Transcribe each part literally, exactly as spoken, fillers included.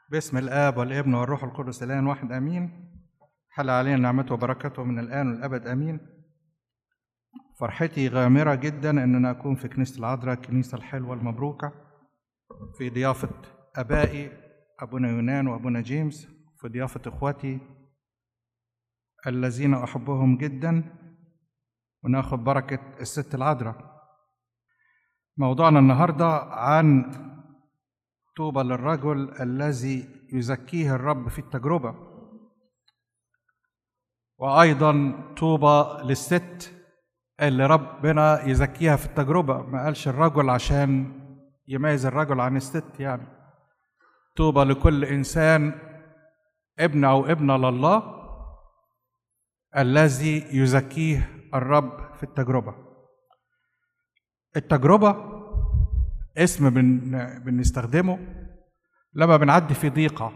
باسم الآب والابن والروح القدس الآن واحد آمين. حل علينا نعمته وبركته من الآن والأبد آمين. فرحتي غامرة جدا أننا أكون في كنيسة العذراء، الكنيسة الحلوة المبروكة، في ضيافة أبائي أبونا يونان وأبونا جيمس، في ضيافة إخوتي الذين أحبهم جدا، وناخد بركة الست العذراء. موضوعنا النهاردة عن طوبى للرجل الذي يزكيه الرب في التجربة، وأيضا طوبى للست اللي ربنا يزكيها في التجربة. ما قالش الرجل عشان يميز الرجل عن الست يعني. طوبى لكل إنسان ابن أو ابنة لله الذي يزكيه الرب في التجربة. التجربة اسم بن بنستخدمه لما بنعدي في ضيقة،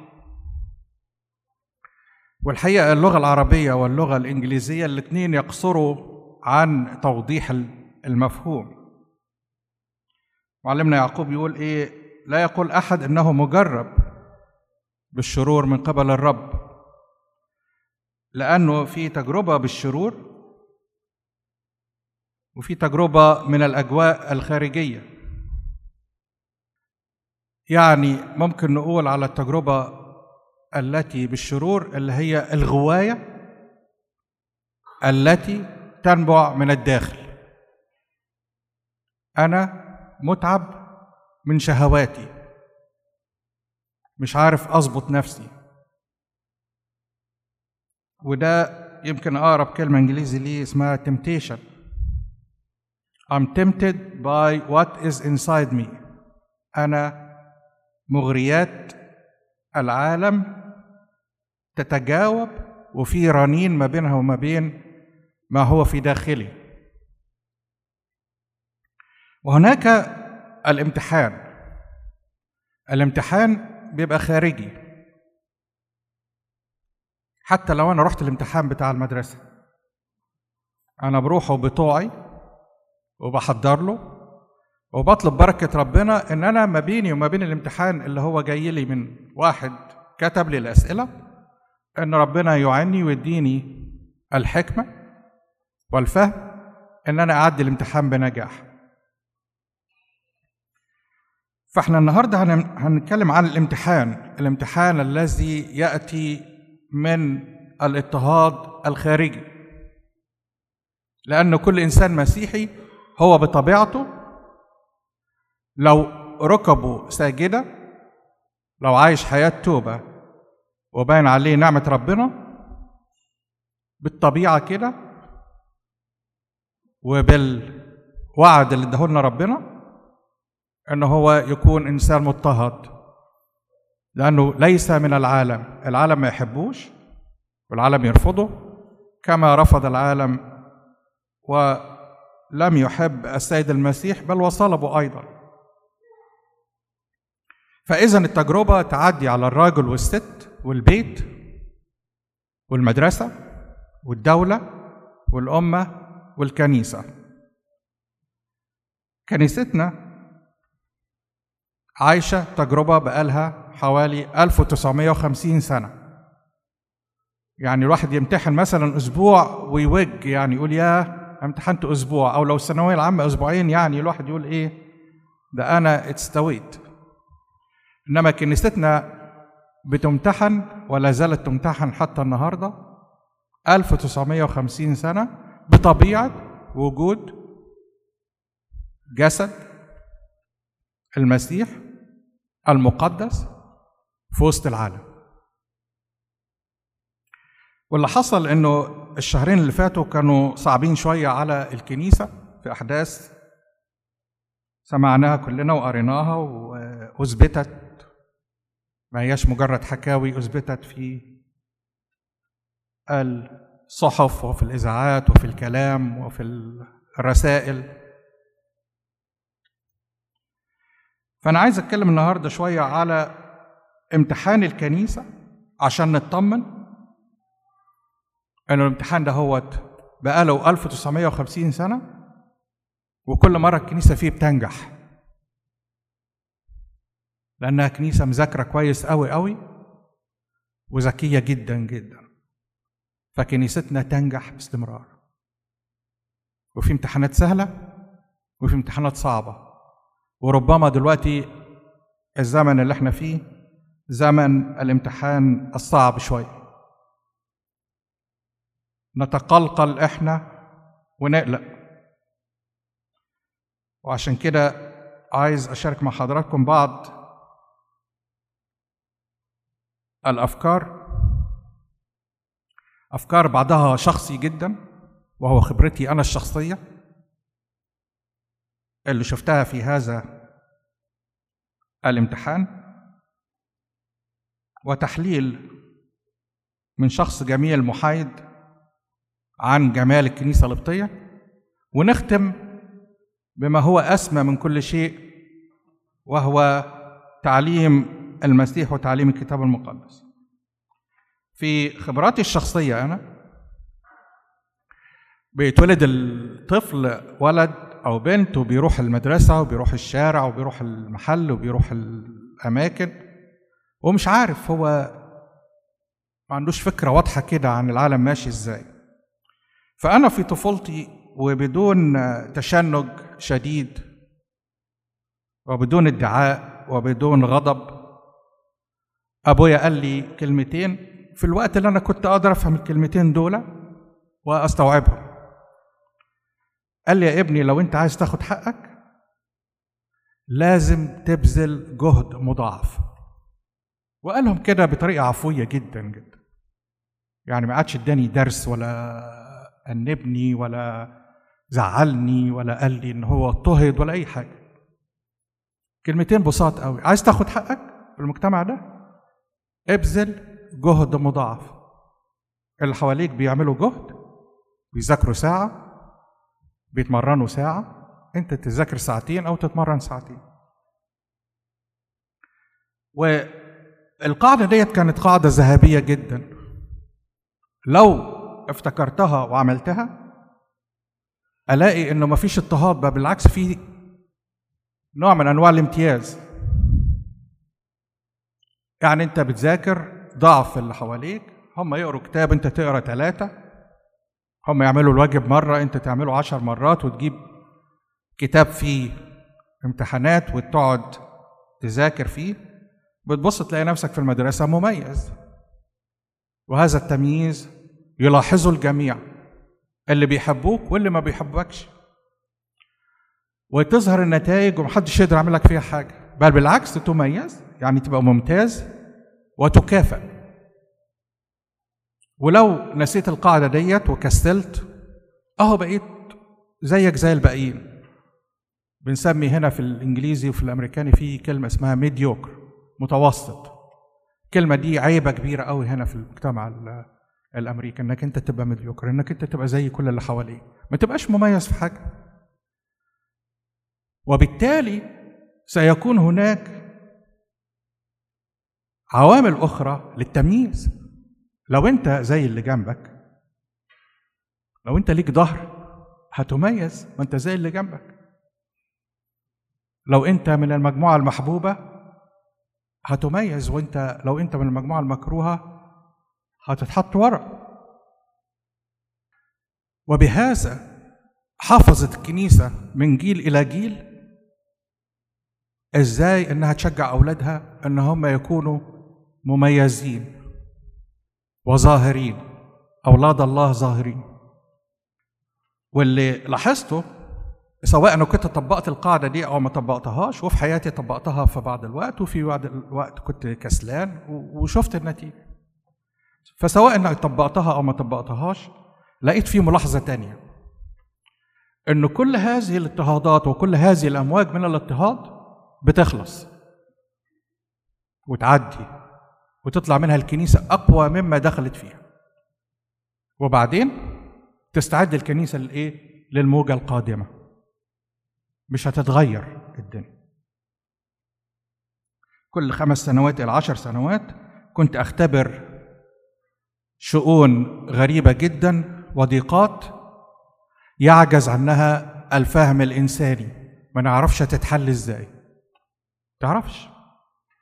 والحقيقة اللغة العربية واللغة الإنجليزية الاثنين يقصروا عن توضيح المفهوم. معلمنا يعقوب يقول إيه؟ لا يقول أحد إنه مجرب بالشرور من قبل الرب، لأنه في تجربة بالشرور وفي تجربة من الأجواء الخارجية. يعني ممكن نقول على التجربة التي بالشرور اللي هي الغواية التي تنبع من الداخل. أنا متعب من شهواتي، مش عارف أضبط نفسي، وده يمكن أقرب كلمة إنجليزي ليه اسمها temptation. I'm tempted by what is inside me. أنا مغريات العالم تتجاوب، وفي رنين ما بينها وما بين ما هو في داخلي. وهناك الامتحان. الامتحان بيبقى خارجي. حتى لو أنا رحت الامتحان بتاع المدرسة، أنا بروحه بطوعي وبحضر له وبطلب بركة ربنا إن أنا ما بيني وما بين الامتحان اللي هو جاي لي من واحد كتب لي الأسئلة، إن ربنا يعيني ويديني الحكمة والفهم إن أنا أعدي الامتحان بنجاح. فإحنا النهاردة هنتكلم عن الامتحان، الامتحان الذي يأتي من الاضطهاد الخارجي، لأن كل إنسان مسيحي هو بطبيعته لو ركبه ساجدة، لو عايش حياة توبة وباين عليه نعمة ربنا بالطبيعة كده وبالوعد اللي اداهولنا ربنا، انه هو يكون انسان مضطهد، لانه ليس من العالم. العالم ما يحبوش والعالم يرفضه، كما رفض العالم ولم يحب السيد المسيح بل وصلبه ايضا. فإذا التجربة تعدي على الراجل والست والبيت والمدرسة والدولة والأمة والكنيسة. كنيستنا عايشة تجربة بقالها حوالي ألف وتسعمائة وخمسين سنة. يعني الواحد يمتحن مثلا أسبوع ويوج، يعني يقول يا امتحنت أسبوع، أو لو الثانوية العامة أسبوعين، يعني الواحد يقول إيه ده أنا اتستويت. إنما كنيستنا بتمتحن ولا زالت تمتحن حتى النهاردة ألف وتسعمائة وخمسين سنة بطبيعة وجود جسد المسيح المقدس في وسط العالم. واللي حصل إنه الشهرين اللي فاتوا كانوا صعبين شوية على الكنيسة في أحداث سمعناها كلنا وقريناها وأثبتت، ما هياش مجرد حكاوي، أثبتت في الصحف وفي الإذاعات وفي الكلام وفي الرسائل. فأنا عايز أتكلم النهاردة شوية على امتحان الكنيسة عشان نطمن إنه الامتحان ده هو بقاله ألف وتسعمائة وخمسين سنة، وكل مرة الكنيسة فيه بتنجح. لأنها كنيسة مذاكرة كويس قوي قوي وذكية جدا جدا، فكنيستنا تنجح باستمرار. وفي امتحانات سهلة وفي امتحانات صعبة، وربما دلوقتي الزمن اللي احنا فيه زمن الامتحان الصعب شوية، نتقلقل احنا ونقلق. وعشان كده عايز أشارك مع حضراتكم بعض الأفكار، أفكار بعضها شخصي جدا وهو خبرتي أنا الشخصية اللي شفتها في هذا الامتحان، وتحليل من شخص جميل محايد عن جمال الكنيسة القبطية، ونختم بما هو أسمى من كل شيء وهو تعليم المسيح وتعليم الكتاب المقدس. في خبراتي الشخصية أنا بيتولد الطفل ولد أو بنت وبيروح المدرسة وبيروح الشارع وبيروح المحل وبيروح الأماكن ومش عارف، هو ما عندوش فكرة واضحة كده عن العالم ماشي إزاي. فأنا في طفولتي وبدون تشنج شديد وبدون ادعاء وبدون غضب، أبويا قال لي كلمتين في الوقت اللي أنا كنت أقدر أفهم الكلمتين دول وأستوعبهم. قال لي يا ابني، لو أنت عايز تاخد حقك لازم تبذل جهد مضاعف. وقالهم كده بطريقة عفوية جدا جدا، يعني ما عادش اداني درس ولا أنبني ولا زعلني ولا قال لي إن هو اضطهد ولا أي حاجة. كلمتين بساط قوي: عايز تاخد حقك في المجتمع ده ابذل جهد مضاعف. اللي حواليك بيعملوا جهد، بيذاكروا ساعة، بيتمرنوا ساعة، انت تذاكر ساعتين او تتمرن ساعتين. والقاعدة ديت كانت قاعدة ذهبية جدا، لو افتكرتها وعملتها الاقي انه مفيش اضطهاد، بل بالعكس في نوع من انواع الامتياز. يعني انت بتذاكر ضعف اللي حواليك، هم يقروا كتاب انت تقرا ثلاثة، هم يعملوا الواجب مرة انت تعمله عشر مرات، وتجيب كتاب فيه امتحانات وتقعد تذاكر فيه، بتبص تلاقي نفسك في المدرسة مميز. وهذا التمييز يلاحظه الجميع، اللي بيحبوك واللي ما بيحبوكش، وتظهر النتائج ومحدش يقدر يعمل لك فيها حاجة، بل بالعكس تميز، يعني تبقى ممتاز وتكافئ. ولو نسيت القاعدة ديت وكسلت، اهو بقيت زيك زي الباقيين. بنسمي هنا في الانجليزي وفي الامريكاني في كلمة اسمها ميديوكر، متوسط. الكلمة دي عيبة كبيرة قوي هنا في المجتمع الامريكي، انك انت تبقى ميديوكر، انك انت تبقى زي كل اللي حواليك، ما تبقاش مميز في حاجة. وبالتالي سيكون هناك عوامل اخرى للتمييز. لو انت زي اللي جنبك، لو انت ليك ظهر هتميز، ما انت زي اللي جنبك. لو انت من المجموعة المحبوبة هتميز، وانت لو انت من المجموعة المكروهة هتتحط ورا. وبهذا حافظت الكنيسة من جيل إلى جيل ازاي انها تشجع اولادها ان هم يكونوا مميزين وظاهرين، اولاد الله ظاهرين. واللي لاحظته، سواء انا كنت طبقت القاعده دي او ما طبقتهاش، وفي حياتي طبقتها في بعض الوقت وفي بعض الوقت كنت كسلان وشفت النتيجه. فسواء انك طبقتها او ما طبقتهاش، لقيت في ملاحظه تانية، ان كل هذه الاضطهادات وكل هذه الامواج من الاضطهاد بتخلص وتعدي وتطلع منها الكنيسة أقوى مما دخلت فيها، وبعدين تستعد الكنيسة للإيه؟ للموجة القادمة. مش هتتغير الدنيا. كل خمس سنوات إلى عشر سنوات كنت أختبر شؤون غريبة جدا وضيقات يعجز عنها الفهم الإنساني، ما نعرفش تتحل إزاي، تعرفش.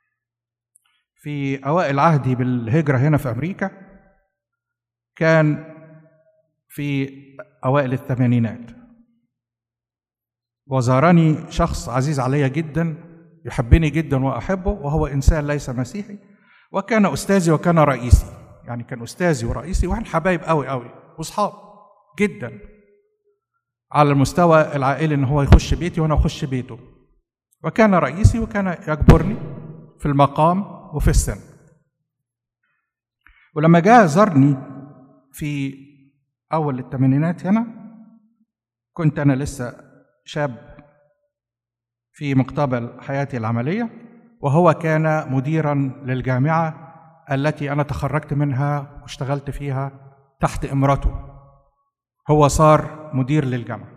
في أوائل عهدي بالهجرة هنا في أمريكا، كان في أوائل الثمانينات، وزارني شخص عزيز علي جدا يحبني جدا وأحبه، وهو إنسان ليس مسيحي، وكان أستاذي وكان رئيسي، يعني كان أستاذي ورئيسي، وإحنا حبايب قوي قوي وأصحاب جدا على المستوى العائلي، إن هو يخش بيتي وأنا أخش بيته، وكان رئيسي وكان يجبرني في المقام وفي السن. ولما جاء زارني في أول الثمانينات هنا، كنت أنا لسه شاب في مقتبل حياتي العملية، وهو كان مديراً للجامعة التي أنا تخرجت منها واشتغلت فيها تحت إمرته. هو صار مدير للجامعة،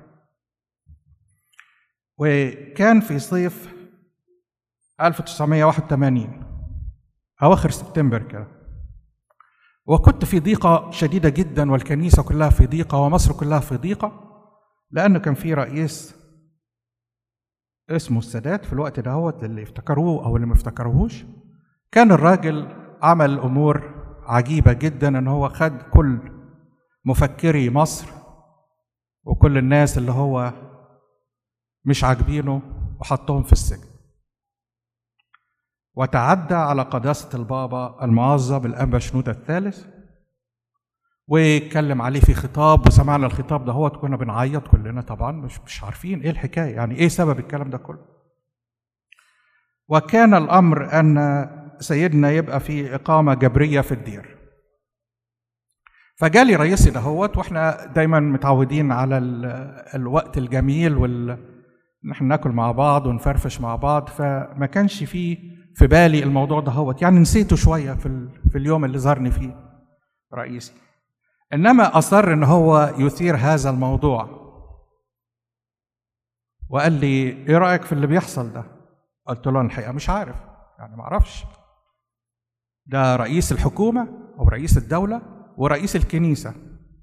وكان في صيف ألف وتسعمائة وواحد وثمانين أواخر سبتمبر كده، وكنت في ضيقة شديدة جدا، والكنيسة كلها في ضيقة، ومصر كلها في ضيقة، لأنه كان في رئيس اسمه السادات في الوقت دهوت، اللي افتكروه أو اللي ما افتكروهوش. كان الراجل عمل أمور عجيبة جدا، إن هو خد كل مفكري مصر وكل الناس اللي هو مش عاجبينه وحطهم في السجن، وتعدى على قداسة البابا المعظم الأنبا شنودة الثالث، واتكلم عليه في خطاب، وسمعنا الخطاب ده هو كنا بنعيط كلنا طبعا، مش مش عارفين ايه الحكايه، يعني ايه سبب الكلام ده كله. وكان الامر ان سيدنا يبقى في اقامه جبريه في الدير. فجالي رئيسي دهوت، واحنا دايما متعودين على الوقت الجميل وال نحن ناكل مع بعض ونفرفش مع بعض، فما كانش فيه في بالي الموضوع دهوت، يعني نسيته شويه في في اليوم اللي زارني فيه رئيسي. إنما أصر إن هو يثير هذا الموضوع، وقال لي إيه رأيك في اللي بيحصل ده؟ قلت له الحقيقة مش عارف، يعني ما أعرفش، ده رئيس الحكومة أو رئيس الدولة ورئيس الكنيسة،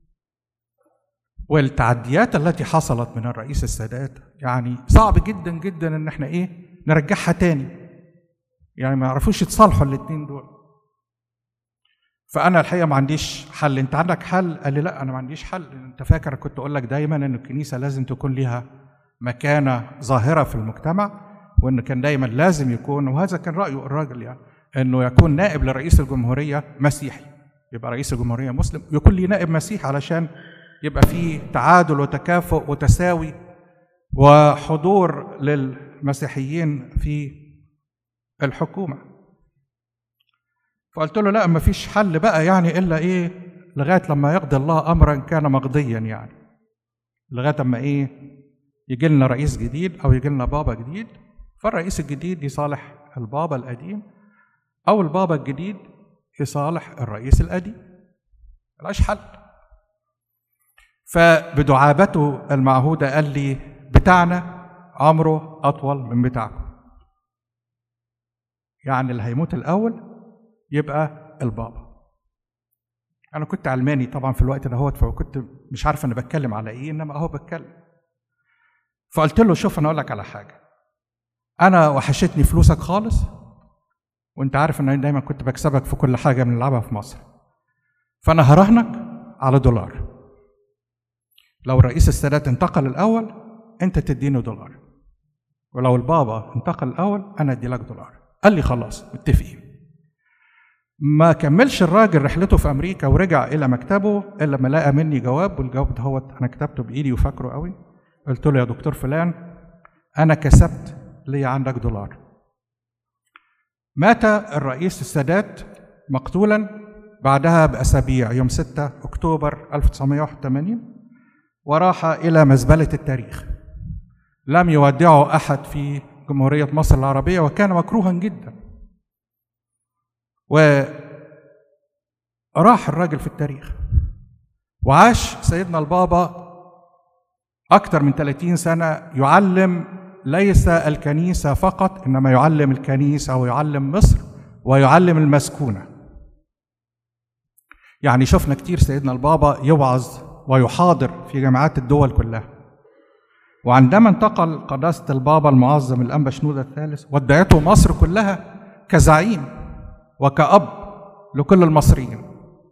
والتعديات التي حصلت من الرئيس السادات يعني صعب جدا جدا إن إحنا إيه نرجعها تاني، يعني ما يعرفوش يتصالحوا الاتنين دول. فأنا الحقيقة ما عنديش حل. أنت عندك حل؟ قال لي لا أنا ما عنديش حل. أنت فاكر كنت أقول لك دايما إن الكنيسة لازم تكون لها مكانة ظاهرة في المجتمع، وإن كان دايما لازم يكون، وهذا كان رأيه الراجل، يعني إنه يكون نائب لرئيس الجمهورية مسيحي، يبقى رئيس الجمهورية مسلم، يكون لي نائب مسيحي علشان يبقى فيه تعادل وتكافؤ وتساوي وحضور للمسيحيين في الحكومة. فقلت له لا ما فيش حل بقى، يعني إلا إيه لغاية لما يقضي الله أمرا كان مقضيا، يعني لغاية لما إيه يجي لنا رئيس جديد أو يجي لنا بابا جديد، فالرئيس الجديد يصالح البابا القديم، أو البابا الجديد يصالح الرئيس القديم، ملهاش حل. فبدعابته المعهودة قال لي بتاعنا عمره أطول من بتاعكم، يعني اللي هيموت الأول يبقى البابا. أنا كنت علماني طبعا في الوقت دهوت، فكنت مش عارف أنا بتكلم على إيه، إنما أهو بتكلم. فقلت له شوف أنا أقول لك على حاجة، أنا وحشتني فلوسك خالص، وأنت عارف إن أنا دايما كنت بكسبك في كل حاجة بنلعبها في مصر، فأنا هراهنك على دولار. لو الرئيس السادات انتقل الأول أنت تديني دولار، ولو البابا انتقل الأول أنا أدي لك دولار. قال لي خلاص متفقين. ما كملش الراجل رحلته في أمريكا ورجع إلى مكتبه إلا لما لقى مني جواب، والجواب ده هو أنا كتبته بإيدي وفاكره قوي. قلت له يا دكتور فلان أنا كسبت لي عندك دولار. مات الرئيس السادات مقتولا بعدها بأسابيع يوم ستة أكتوبر ألف وتسعمائة وواحد وثمانين، وراح إلى مزبلة التاريخ. لم يودعه أحد في جمهورية مصر العربية، وكان مكروها جدا، وراح الراجل في التاريخ. وعاش سيدنا البابا أكثر من ثلاثين سنة يعلم ليس الكنيسة فقط، إنما يعلم الكنيسة ويعلم مصر ويعلم المسكونة. يعني شفنا كتير سيدنا البابا يوعظ ويحاضر في جامعات الدول كلها. وعندما انتقل قداسة البابا المعظم الأنبا شنودة الثالث ودعته مصر كلها كزعيم، وكأب لكل المصريين.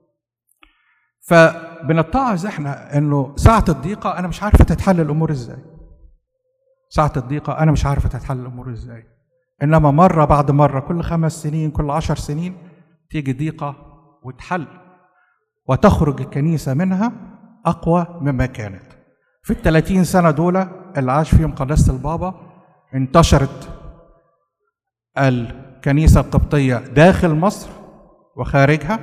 فبنتعظ احنا انه ساعة الضيقة انا مش عارفة تتحل الامور ازاي. ساعة الضيقة انا مش عارفة تتحل الامور ازاي. انما مرة بعد مرة، كل خمس سنين، كل عشر سنين تيجي ضيقة وتحل، وتخرج الكنيسة منها اقوى مما كانت. في الثلاثين سنة دول اللي عاش فيهم قداسة البابا، انتشرت الكنيسة القبطية داخل مصر وخارجها.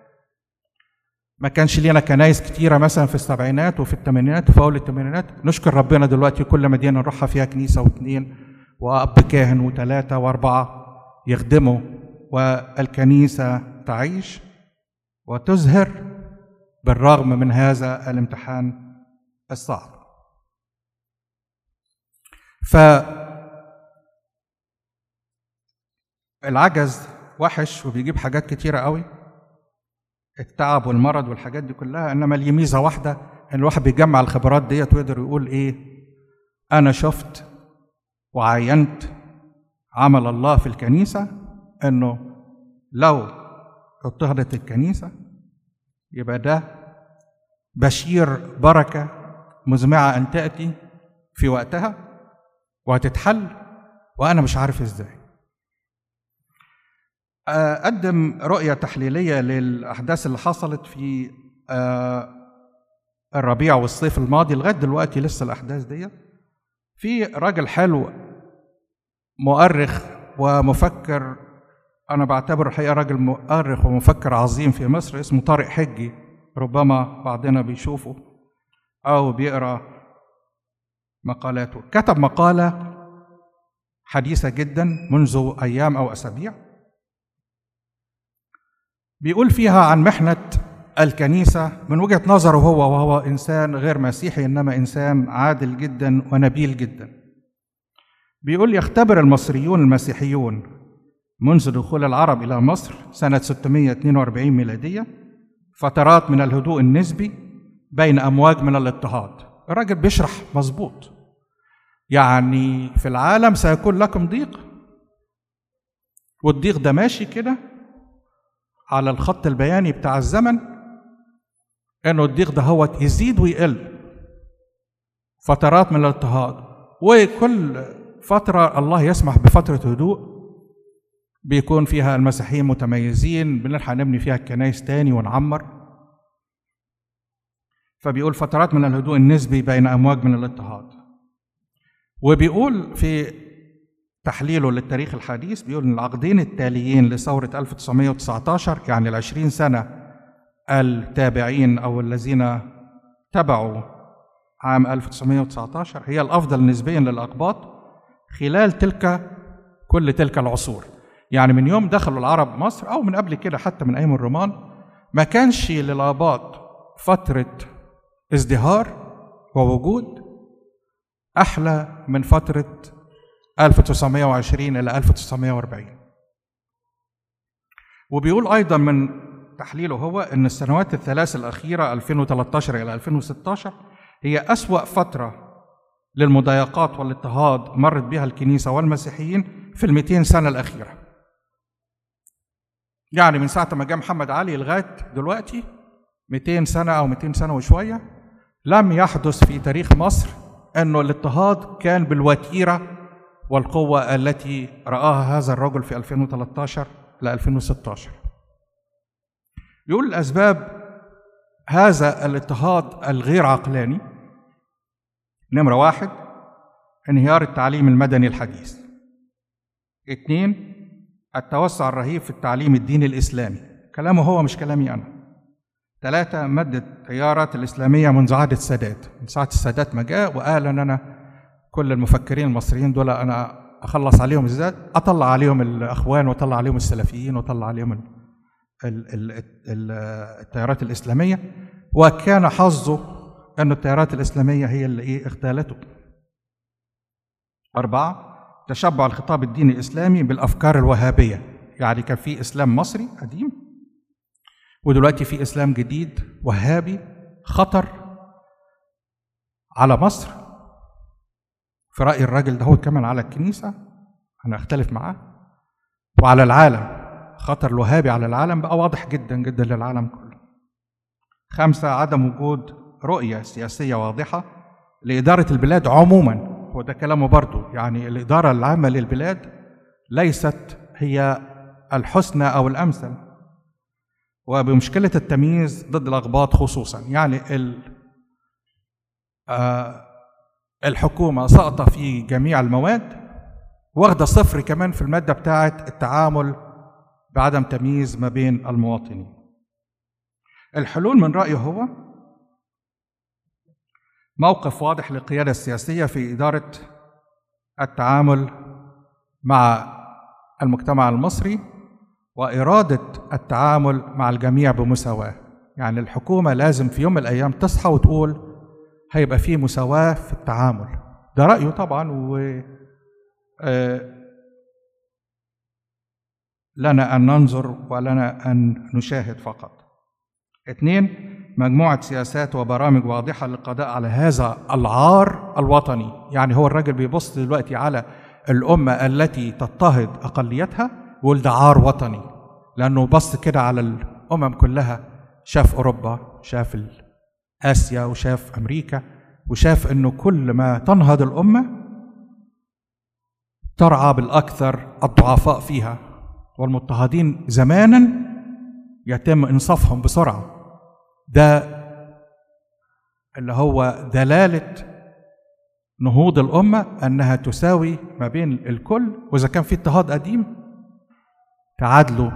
ما كانش لينا كنايس كتيرة مثلا في السبعينات وفي الثمانينات وفي أول الثمانينات. نشكر ربنا دلوقتي كل مدينة نروحها فيها كنيسة واثنين وأب كاهن وثلاثة وأربعة يخدموا، والكنيسة تعيش وتزهر بالرغم من هذا الامتحان الصعب. فالعجز وحش وبيجيب حاجات كتيرة قوي، التعب والمرض والحاجات دي كلها، انما ليه ميزه واحده، ان الواحد بيجمع الخبرات ديت ويقدر يقول ايه، انا شفت وعاينت عمل الله في الكنيسه، انه لو اضطهدت الكنيسه يبقى ده بشير بركه مزمعه ان تاتي في وقتها وهتتحل، وانا مش عارف ازاي. أقدم رؤية تحليلية للأحداث اللي حصلت في الربيع والصيف الماضي. لغاية دلوقتي لسه الأحداث دي. في راجل حلو مؤرخ ومفكر، أنا بعتبره الحقيقة راجل مؤرخ ومفكر عظيم في مصر، اسمه طارق حجي، ربما بعضنا بيشوفه أو بيقرأ مقالاته. كتب مقالة حديثة جدا منذ أيام أو أسابيع، بيقول فيها عن محنة الكنيسة من وجهة نظره هو، وهو إنسان غير مسيحي إنما إنسان عادل جدا ونبيل جدا. بيقول يختبر المصريون المسيحيون منذ دخول العرب إلى مصر سنة ستمائة واثنين وأربعين ميلادية فترات من الهدوء النسبي بين أمواج من الاضطهاد. الراجل بيشرح مظبوط، يعني في العالم سيكون لكم ضيق، والضيق ده ماشي كده على الخط البياني بتاع الزمن، انه الضيق ده هو يزيد ويقل، فترات من الاضطهاد، وكل فترة الله يسمح بفترة هدوء بيكون فيها المسيحيين متميزين، بنلحق نبني فيها الكنايس تاني ونعمر. فبيقول فترات من الهدوء النسبي بين أمواج من الاضطهاد. وبيقول في تحليله للتاريخ الحديث، بيقول ان العقدين التاليين لثورة ألف وتسعمائة وتسعة عشر، يعني العشرين سنة التابعين أو الذين تبعوا عام ألف وتسعمائة وتسعة عشر، هي الأفضل نسبيا للأقباط خلال تلك كل تلك العصور. يعني من يوم دخلوا العرب مصر أو من قبل كده حتى من أيام الرومان، ما كانش للأقباط فترة ازدهار ووجود أحلى من فترة ألف وتسعمائة وعشرين إلى ألف وتسعمائة وأربعين. وبيقول أيضا من تحليله هو أن السنوات الثلاث الأخيرة ألفين وثلاثة عشر إلى ألفين وستة عشر هي أسوأ فترة للمضايقات والاضطهاد مرت بها الكنيسة والمسيحيين في المئتين سنة الأخيرة. يعني من ساعة ما جاء محمد علي لغاية دلوقتي مئتين سنة أو مئتين سنة وشوية، لم يحدث في تاريخ مصر أنه الاضطهاد كان بالوتيرة والقوة التي رآها هذا الرجل في ألفين وثلاثة عشر إلى ألفين وستة عشر. يقول الأسباب هذا الاضطهاد الغير عقلاني: نمرة واحد، انهيار التعليم المدني الحديث. اثنين، التوسع الرهيب في التعليم الديني الإسلامي، كلامه هو مش كلامي أنا. ثلاثة، مد التيارات الإسلامية منذ عهد السادات، من ساعة السادات ما جاء وقال أن أنا كل المفكرين المصريين دول أنا أخلص عليهم ازاي، أطلع عليهم الأخوان وأطلع عليهم السلفيين وأطلع عليهم ال ال ال ال التيارات الإسلامية. وكان حظه أن التيارات الإسلامية هي اللي إيه اغتالته. أربعة، تشبع الخطاب الديني الإسلامي بالأفكار الوهابية، يعني كان في إسلام مصري قديم ودلوقتي في إسلام جديد وهابي خطر على مصر. في رأي الراجل ده هو كمان على الكنيسة، أنا أختلف معاه، وعلى العالم خطر الوهابي على العالم بقى واضح جدا جدا للعالم كله. خمسة، عدم وجود رؤية سياسية واضحة لإدارة البلاد عموما، هو ده كلامه برضو، يعني الإدارة العامة للبلاد ليست هي الحسنى أو الأمثل، وبمشكلة التمييز ضد الأغباط خصوصا. يعني ال آه الحكومة ساقطة في جميع المواد، واخدة صفر كمان في المادة بتاعة التعامل بعدم تمييز ما بين المواطنين. الحلول من رأيه هو موقف واضح للقيادة السياسية في إدارة التعامل مع المجتمع المصري، وإرادة التعامل مع الجميع بمساواة. يعني الحكومة لازم في يوم من الأيام تصحى وتقول هيبقى فيه مساواة في التعامل. ده رأيه طبعا، و لنا أن ننظر ولنا أن نشاهد فقط. اثنين، مجموعة سياسات وبرامج واضحة للقضاء على هذا العار الوطني. يعني هو الراجل بيبص دلوقتي على الأمة التي تضطهد أقليتها ويقول ده عار وطني، لأنه بص كده على الأمم كلها، شاف أوروبا، شاف آسيا، وشاف أمريكا، وشاف أنه كل ما تنهض الأمة ترعى بالأكثر الضعفاء فيها، والمضطهدين زمانا يتم إنصافهم بسرعة. ده اللي هو دلالة نهوض الأمة أنها تساوي ما بين الكل، وإذا كان في اضطهاد قديم تعادلوا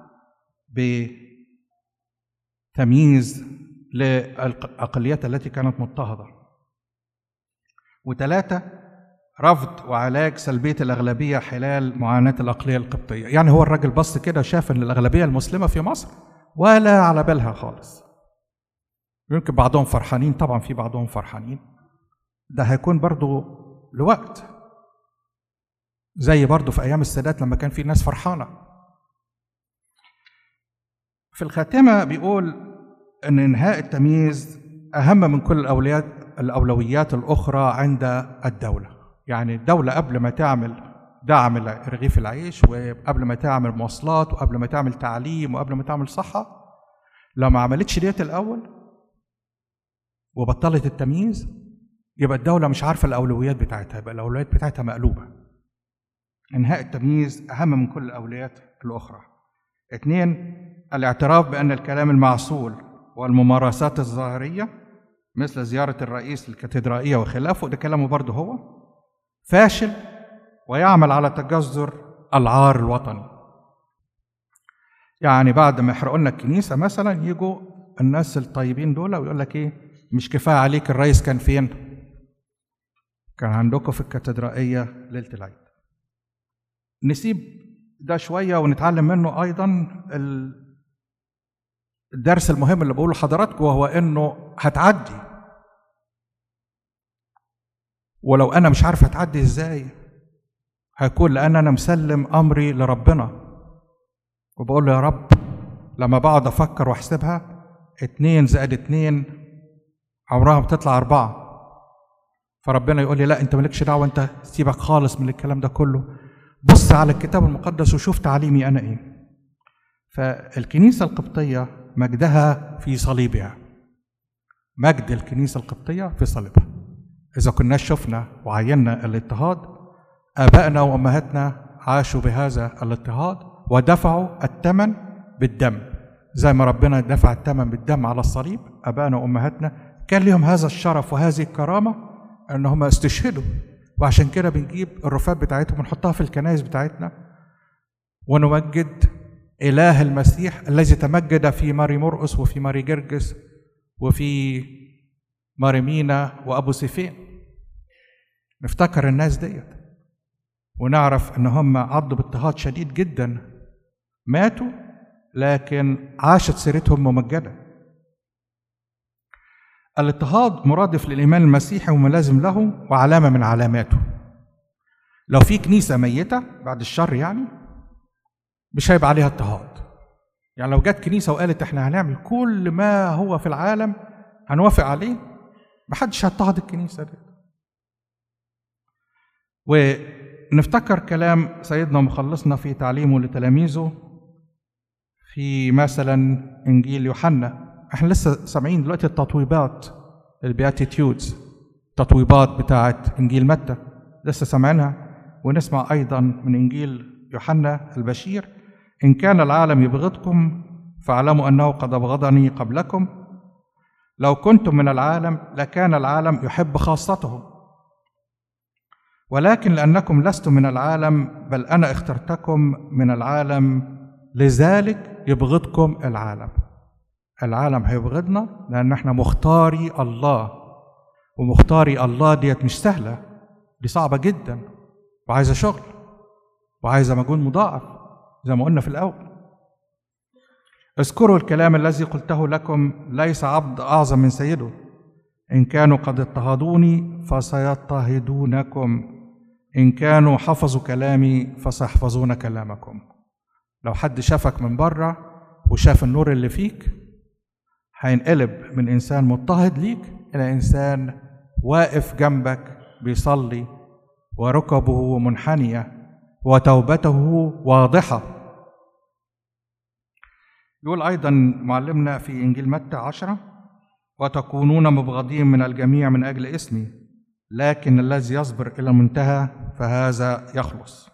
بتمييز للأقليات التي كانت مضطهدة. وثلاثة، رفض وعلاج سلبية الأغلبية حلال معاناة الأقلية القبطية. يعني هو الراجل بص كده شاف أن الأغلبية المسلمة في مصر ولا على بالها خالص. يمكن بعضهم فرحانين، طبعا في بعضهم فرحانين، ده هيكون برضو لوقت، زي برضو في أيام السادات لما كان في ناس فرحانة. في الخاتمة بيقول أن إنهاء التمييز أهم من كل الأولويات الأولويات الأخرى عند الدولة. يعني الدولة قبل ما تعمل دعم رغيف العيش، وقبل ما تعمل مواصلات، وقبل ما تعمل تعليم، وقبل ما تعمل صحة، لو ما عملتش ديت الأول وبطلت التمييز، يبقى الدولة مش عارفة الأولويات بتاعتها، يبقى الأولويات بتاعتها مقلوبة. إنهاء التمييز أهم من كل الأولويات الأخرى. اثنين، الاعتراف بأن الكلام المعسول والممارسات الظاهرية مثل زيارة الرئيس للكاتدرائية وخلافه، ده كلامه برضه هو فاشل ويعمل على تجذر العار الوطني. يعني بعد ما يحرقوا لنا الكنيسة مثلا، يجوا الناس الطيبين دول ويقول لك ايه، مش كفاية عليك الرئيس كان فين؟ كان عندكم في الكاتدرائية ليلة العيد. نسيب ده شوية ونتعلم منه أيضا الدرس المهم اللي بقوله لحضراتكم، وهو إنه هتعدي، ولو أنا مش عارف هتعدي إزاي هيكون لأن أنا مسلم أمري لربنا، وبقول له يا رب لما بقعد أفكر وأحسبها اتنين زائد اتنين عمرها بتطلع أربعة، فربنا يقول لي لا أنت مالكش دعوة، أنت سيبك خالص من الكلام ده كله، بص على الكتاب المقدس وشوف تعليمي أنا إيه. فالكنيسة القبطية مجدها في صليبها، مجد الكنيسة القبطية في صليبها. إذا كنا شفنا وعينا الاضطهاد، آبائنا وأمهاتنا عاشوا بهذا الاضطهاد ودفعوا الثمن بالدم، زي ما ربنا دفع الثمن بالدم على الصليب. آبائنا وأمهاتنا كان لهم هذا الشرف وهذه الكرامة أن هم استشهدوا، وعشان كده بنجيب الرفات بتاعتهم ونحطها في الكنائس بتاعتنا ونمجد إله المسيح الذي تمجد في ماري مرقس وفي ماري جرجس وفي ماري مينا وأبو سيفين. نفتكر الناس ديت ونعرف ان هم عضوا باضطهاد شديد جدا، ماتوا لكن عاشت سيرتهم ممجدة. الاضطهاد مرادف للإيمان المسيحي وملازم له وعلامة من علاماته. لو في كنيسة ميتة بعد الشر يعني مش هيبقى عليها اضطهاد. يعني لو جت كنيسة وقالت احنا هنعمل كل ما هو في العالم هنوافق عليه، محدش هيضطهد الكنيسة دي. ونفتكر كلام سيدنا ومخلصنا في تعليمه لتلاميذه في مثلا إنجيل يوحنا، احنا لسه سامعين دلوقتي التطويبات البياتيتيودز، التطويبات بتاعت إنجيل متى لسه سامعينها، ونسمع أيضا من إنجيل يوحنا البشير: إن كان العالم يبغضكم فاعلموا أنه قد أبغضني قبلكم، لو كنتم من العالم لكان العالم يحب خاصته، ولكن لأنكم لستم من العالم بل أنا اخترتكم من العالم لذلك يبغضكم العالم. العالم هيبغضنا لأن احنا مختاري الله، ومختاري الله ديت مش سهلة، دي صعبة جدا وعايزة شغل وعايزة مجهود مضاعف زي ما قلنا في الأول. اذكروا الكلام الذي قلته لكم: ليس عبد أعظم من سيده، إن كانوا قد اضطهدوني فسيضطهدونكم، إن كانوا حفظوا كلامي فسيحفظون كلامكم. لو حد شافك من بره وشاف النور اللي فيك هينقلب من إنسان مضطهد ليك إلى إنسان واقف جنبك بيصلي وركبه منحنية وتوبته واضحة. يقول أيضا معلمنا في إنجيل متى عشرة: وتكونون مبغضين من الجميع من أجل اسمي، لكن الذي يصبر إلى المنتهى فهذا يخلص.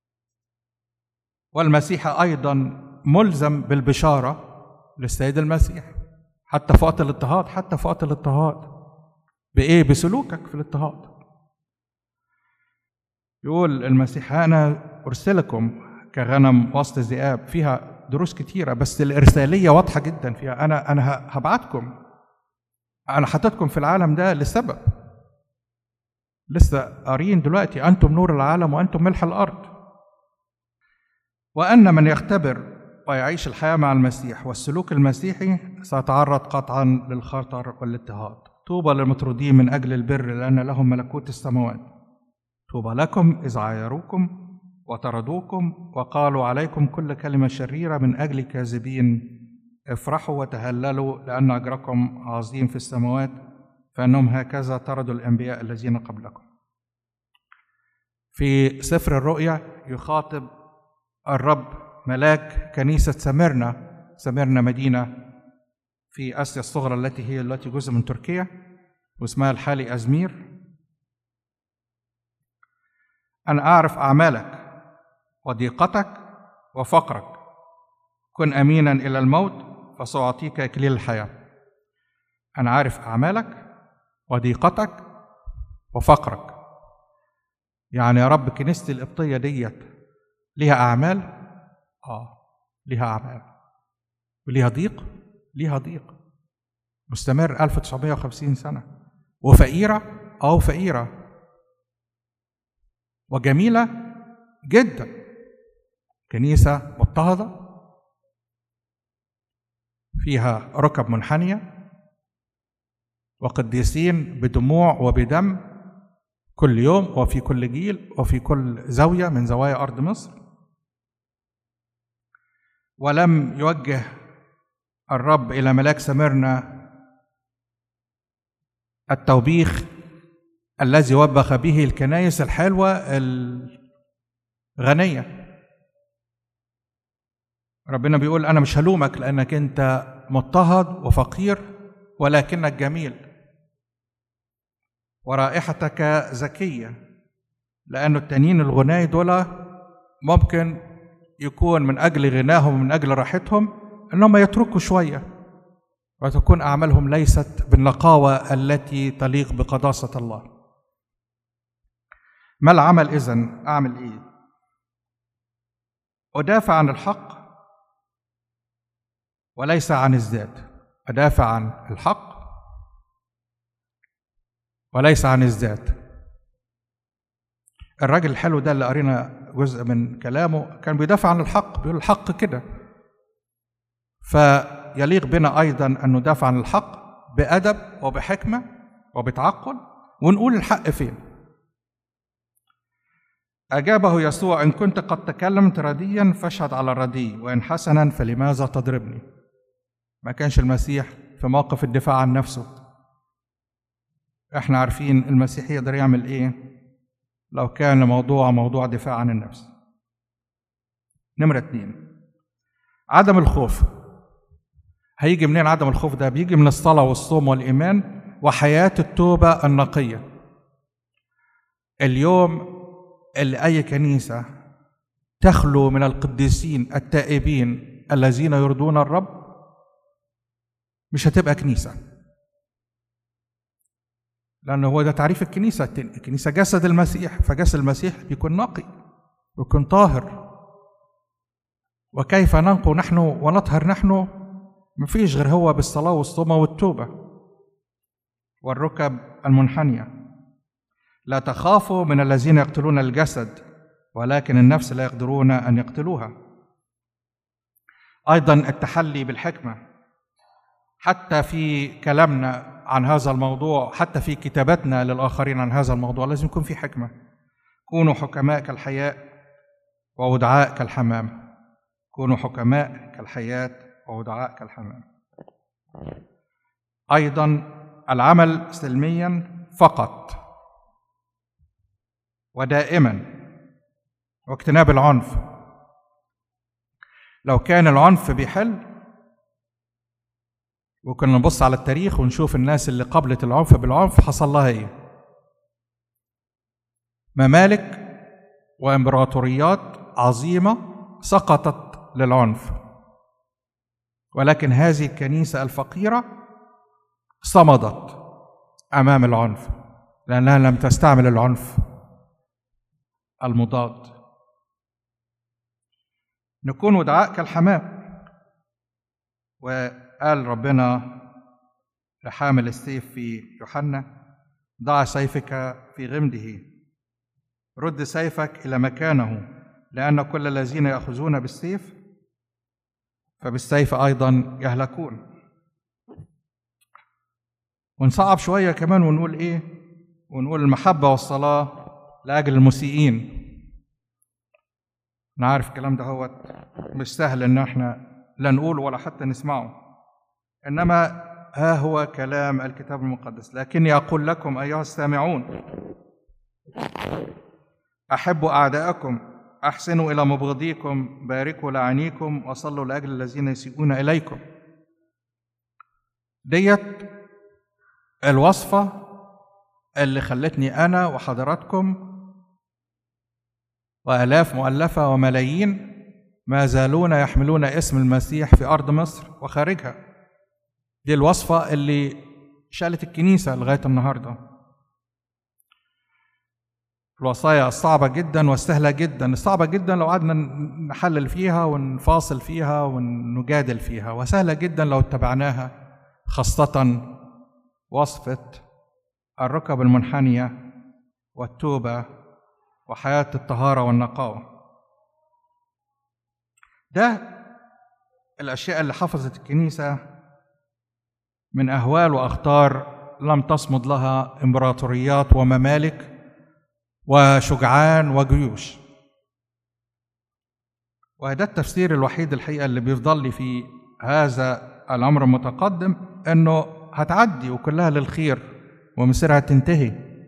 والمسيح أيضا ملزم بالبشارة للسيد المسيح حتى في وقت الاضطهاد، حتى في وقت الاضطهاد بإيه؟ بسلوكك في الاضطهاد. يقول المسيح: أنا أرسلكم كغنم وسط الذئاب. فيها دروس كتيرة بس الإرسالية واضحة جدا فيها. أنا أنا هبعتكم، أنا حطيتكم في العالم ده لسبب. لسه قارين دلوقتي: أنتم نور العالم وأنتم ملح الأرض. وأن من يختبر ويعيش الحياة مع المسيح والسلوك المسيحي سيتعرض قطعا للخطر والاضطهاد. طوبى للمطرودين من أجل البر لأن لهم ملكوت السماوات. طوبى لكم إذ عايروكم وطردوكم وقالوا عليكم كل كلمة شريرة من أجل كاذبين. افرحوا وتهللوا لأن أجركم عظيم في السماوات، فإنهم هكذا طردوا الأنبياء الذين قبلكم. في سفر الرؤيا يخاطب الرب ملاك كنيسة سميرنا. سميرنا مدينة في آسيا الصغرى التي هي التي جزء من تركيا، واسمها الحالي أزمير: أنا أعرف أعمالك وضيقتك وفقرك، كن أمينا إلى الموت فسأعطيك إكليل الحياة. أنا عارف أعمالك وضيقتك وفقرك. يعني يا رب كنيستي القبطية ديت ليها أعمال؟ آه ليها أعمال، وليها ضيق؟ ليها ضيق مستمر ألف وتسعمائة وخمسين سنة. وفقيرة؟ آه فقيرة وجميلة جدا. كنيسة مضطهدة فيها ركب منحنية وقديسين بدموع وبدم كل يوم وفي كل جيل وفي كل زاوية من زوايا أرض مصر. ولم يوجه الرب إلى ملاك سميرنا التوبيخ الذي وبخ به الكنائس الحلوة الغنية. ربنا بيقول: أنا مش هلومك لأنك أنت مضطهد وفقير ولكنك جميل، ورائحتك زكية. لأنه التانيين الغناي دول ممكن يكون من أجل غناهم ومن أجل راحتهم أنهم يتركوا شوية وتكون أعمالهم ليست بالنقاوة التي تليق بقداسة الله. ما العمل إذن؟ أعمل إيه؟ أدافع عن الحق وليس عن الذات. أدافع عن الحق وليس عن الذات. الراجل الحلو ده اللي قرينا جزء من كلامه كان بيدافع عن الحق، بيقول الحق كده. فيليق بنا أيضا أن ندافع عن الحق بأدب وبحكمة وبتعقل ونقول الحق فين. أجابه يسوع: إن كنت قد تكلمت رديا فاشهد على الردي، وإن حسنا فلماذا تضربني؟ ما كانش المسيح في موقف الدفاع عن نفسه. احنا عارفين المسيح يقدر يعمل ايه لو كان موضوع موضوع دفاع عن النفس. نمرة اتنين: عدم الخوف هيجي منين؟ عدم الخوف ده بيجي من الصلاة والصوم والإيمان وحياة التوبة النقية. اليوم اللي أي كنيسة تخلو من القديسين التائبين الذين يرضون الرب مش هتبقى كنيسة، لأنه هو ده تعريف الكنيسة. الكنيسة جسد المسيح، فجسد المسيح بيكون نقي ويكون طاهر. وكيف ننقو نحن ونطهر نحن؟ مفيش غير هو بالصلاة والصوم والتوبة والركب المنحنية. لا تخافوا من الذين يقتلون الجسد ولكن النفس لا يقدرون أن يقتلوها. أيضا التحلي بالحكمة، حتى في كلامنا عن هذا الموضوع، حتى في كتابتنا للآخرين عن هذا الموضوع لازم يكون في حكمة. كونوا حكماء كالحياة وودعاء كالحمام. كونوا حكماء كالحياة وودعاء كالحمام. أيضا العمل سلميا فقط ودائما، واجتناب العنف. لو كان العنف بيحل، وكنا نبص على التاريخ ونشوف الناس اللي قبلت العنف بالعنف حصل لها ايه. ممالك وامبراطوريات عظيمة سقطت للعنف، ولكن هذه الكنيسة الفقيرة صمدت أمام العنف لأنها لم تستعمل العنف المضاد. نكون ودعاء كالحمام. وقال ربنا لحامل السيف في يوحنا: ضع سيفك في غمده، رد سيفك إلى مكانه، لأن كل الذين يأخذون بالسيف فبالسيف أيضا يهلكون. ونصعب شوية كمان ونقول إيه؟ ونقول المحبة والصلاة لأجل المسيئين. نعرف الكلام ده هو مش سهل إن احنا لا نقوله ولا حتى نسمعه، إنما ها هو كلام الكتاب المقدس. لكني أقول لكم أيها السامعون: أحبوا أعداءكم، أحسنوا إلى مبغضيكم، باركوا لعينيكم، وصلوا لأجل الذين يسيئون إليكم. ديت الوصفة اللي خلتني أنا وحضراتكم وآلاف مؤلفة وملايين ما زالون يحملون اسم المسيح في أرض مصر وخارجها. دي الوصفة اللي شالت الكنيسة لغاية النهاردة. الوصايا الصعبة جدا والسهلة جدا. الصعبة جدا لو قعدنا نحلل فيها ونفاصل فيها ونجادل فيها، وسهلة جدا لو اتبعناها، خاصة وصفة الركب المنحنية والتوبة وحياة الطهارة والنقاوة. ده الأشياء اللي حفظت الكنيسة من أهوال وأخطار لم تصمد لها إمبراطوريات وممالك وشجعان وجيوش. وده التفسير الوحيد الحقيقة اللي بيفضل لي في هذا الأمر المتقدم، أنه هتعدي وكلها للخير ومصيرها تنتهي،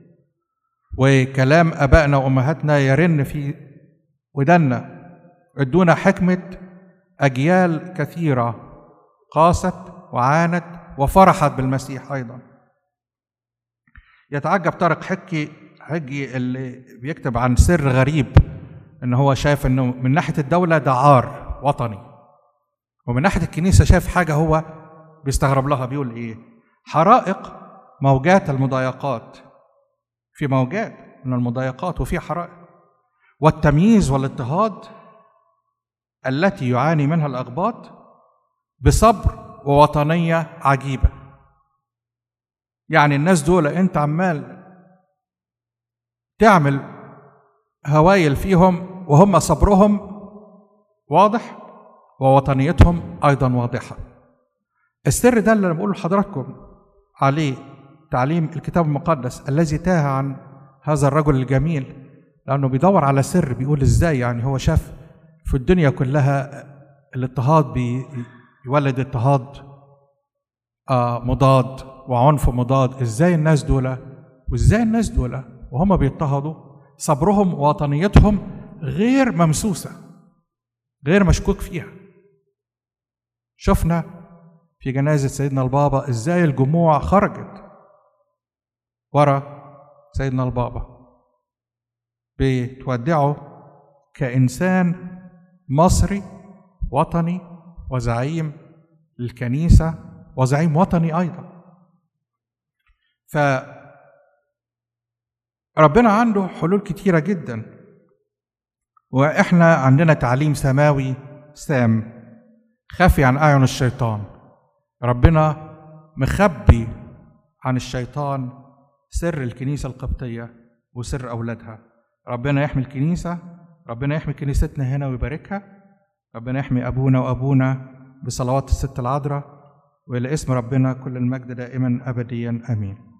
وكلام أبائنا وأمهاتنا يرن في ودنا، ادونا حكمة أجيال كثيرة قاست وعانت وفرحت بالمسيح أيضا. يتعجب طارق حكي حجي اللي بيكتب عن سر غريب، ان هو شايف انه من ناحيه الدوله ده عار وطني، ومن ناحيه الكنيسه شايف حاجه هو بيستغرب لها. بيقول ايه؟ حرائق موجات المضايقات، في موجات من المضايقات وفي حرائق، والتمييز والاضطهاد التي يعاني منها الاقباط بصبر ووطنيه عجيبه. يعني الناس دول انت عمال تعمل هوايل فيهم وهم صبرهم واضح ووطنيتهم أيضا واضحة. السر ده اللي أنا بقول لحضراتكم عليه تعليم الكتاب المقدس الذي تاه عن هذا الرجل الجميل، لأنه بيدور على سر. بيقول إزاي يعني هو شاف في الدنيا كلها الاضطهاد بيولد اضطهاد آه مضاد وعنف مضاد، إزاي الناس دول وإزاي الناس دول وهم بيضطهدوا صبرهم ووطنيتهم غير ممسوسة غير مشكوك فيها. شفنا في جنازة سيدنا البابا ازاي الجموع خرجت ورا سيدنا البابا بتودعه كإنسان مصري وطني وزعيم للكنيسة وزعيم وطني أيضا. فربنا عنده حلول كتيرة جدا، وإحنا عندنا تعليم سماوي سام خفي عن أعين الشيطان. ربنا مخبي عن الشيطان سر الكنيسة القبطية وسر أولادها. ربنا يحمي الكنيسة، ربنا يحمي كنيستنا هنا ويباركها، ربنا يحمي أبونا وأبونا بصلوات الست العذراء، وإلى اسم ربنا كل المجد دائما أبديا آمين.